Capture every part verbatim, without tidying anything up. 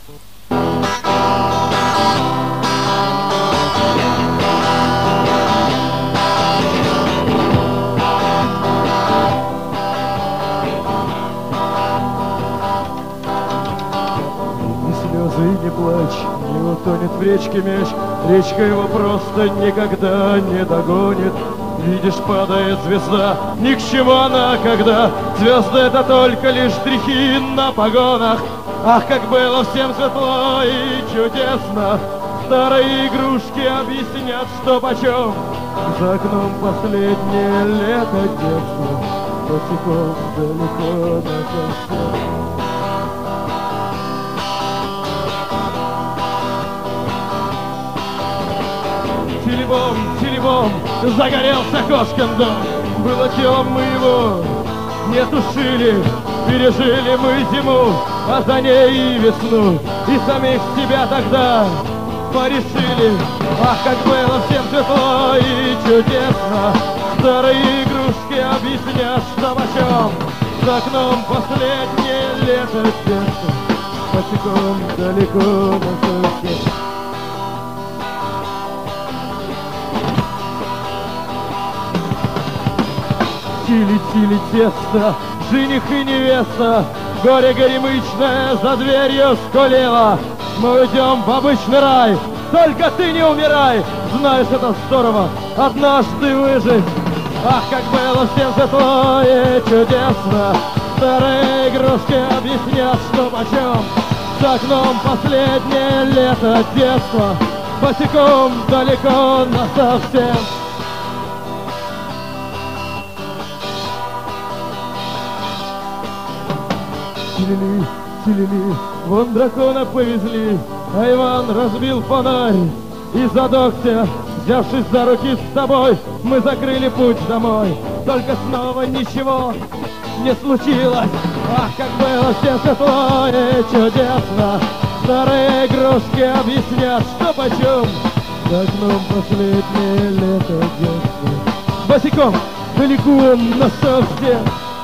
Не плачь, не утонет в речке мяч, речка его просто никогда не догонит. Видишь, падает звезда, ни к чему она, когда звезды — это только лишь штрихи на погонах. Ах, как было всем светло и чудесно, старые игрушки объяснят, что почем. За окном последнее лето детства, босиком далеко на конце. Телебом, телебом, загорелся кошкин дом. Было телом мы его не тушили, пережили мы зиму, а за ней и весну, и самих себя тогда порешили. Ах, как было всем светло и чудесно, старые игрушки объяснят, что почем. За окном последнее лето детства, босиком далеко на солнце. Тили-тили тесто, жених и невеста, горе горемычное за дверью скулило. Мы уйдем в обычный рай, только ты не умирай. Знаешь, это здорово, однажды выжить. Ах, как было всем светло и чудесно, старые игрушки объяснят, что почем. За окном последнее лето детства, босиком далеко насовсем. Тилили, тилили, вон дракона повезли, а Иван разбил фонарь и задохся. Взявшись за руки с тобой, мы закрыли путь домой. Только снова ничего не случилось. Ах, как было всем светло и чудесно, старые игрушки объяснят, что почем. За окном последнее лето детства, босиком далеко насовсем.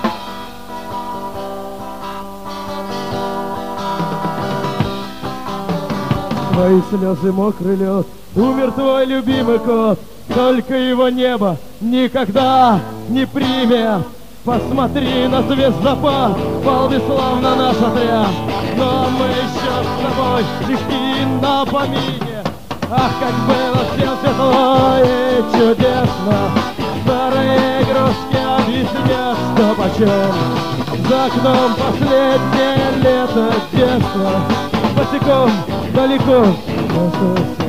Твои слезы мокрый лед, умер твой любимый кот, только его небо никогда не примет. Посмотри на звездопад, пал бесславно наш отряд, но мы еще с тобой легки на помине. Ах, как было всем светло и чудесно, старые игрушки объяснят, что почем. За окном последнее лето детства, босиком далеко.